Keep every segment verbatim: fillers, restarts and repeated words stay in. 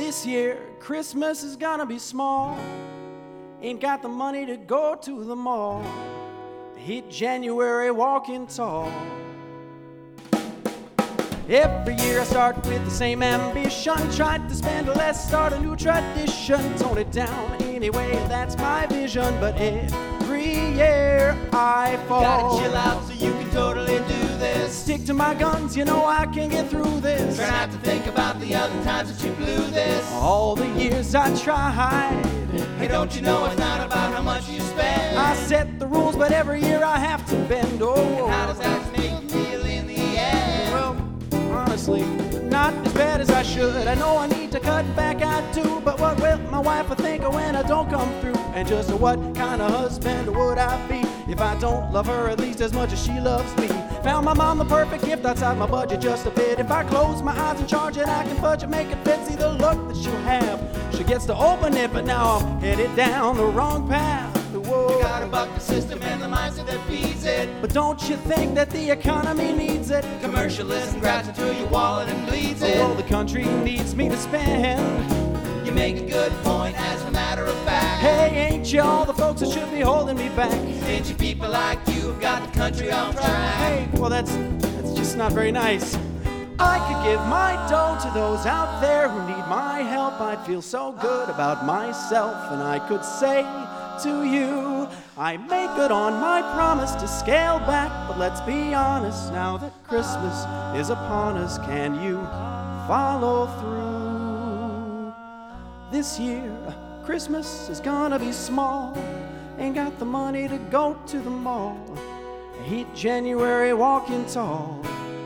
This year, Christmas is gonna be small. Ain't got the money to go to the mall. Hit January walking tall. Every year I start with the same ambition. Tried to spend less, start a new tradition. Tone it down anyway, that's my vision. But every year I fall. Gotta chill out so you can totally do this. Stick to my guns, you know I can get through this. Try not to think about the other times that you blew this. All the years I tried. Hey, don't you know it's not about how much you spend? I set the rules, but every year I have to bend. Oh, and how does that make you feel in the end? Well, honestly, not as bad as I should. I know I need to cut back, I do. But what will my wife think when I don't come through? And just what kind of husband would I be if I don't love her at least as much as she loves me? Found my mom the perfect gift outside my budget just a bit. If I close my eyes and charge it, I can budget, make it fit. See the look that she'll have. She gets to open it, but now I'm headed down the wrong path. Whoa. You gotta buck the system and the mindset that feeds it. But don't you think that the economy needs it? Commercialism grabs into your wallet and bleeds it. Oh, the country needs me to spend. You make a good point as a matter of fact. Hey, ain't you all the folks that should be holding me back? Ain't you people like you have got the country on track? Hey, well that's, that's just not very nice. I could give my dough to those out there who need my help. I'd feel so good about myself, and I could say to you, I made good on my promise to scale back. But let's be honest, now that Christmas is upon us, can you follow through? This year, Christmas is gonna be small. Ain't got the money to go to the mall. Hit January walking tall.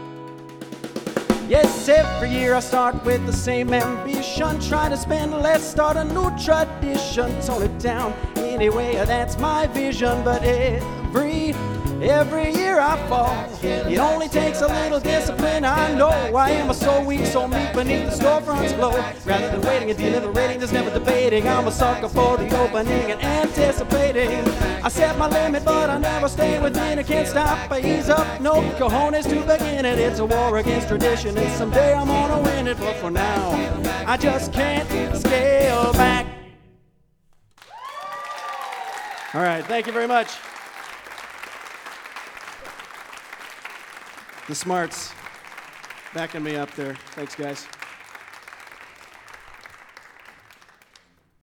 Yes, every year I start with the same ambition. Try to spend less, start a new tradition. Tone it down anyway, that's my vision. But every, every year I fall. It only takes a little discipline, I know. I am a so weak, so meek beneath the storefront's glow. Rather than waiting and deliberating, there's never debating. I'm a sucker for the opening and anticipating. I set my limit, but I never stay within. I can't stop, I ease up, no cojones to begin it. It's a war against tradition, and someday I'm gonna win it. But for now, I just can't scale back. All right, thank you very much. The Smarts backing me up there. Thanks, guys.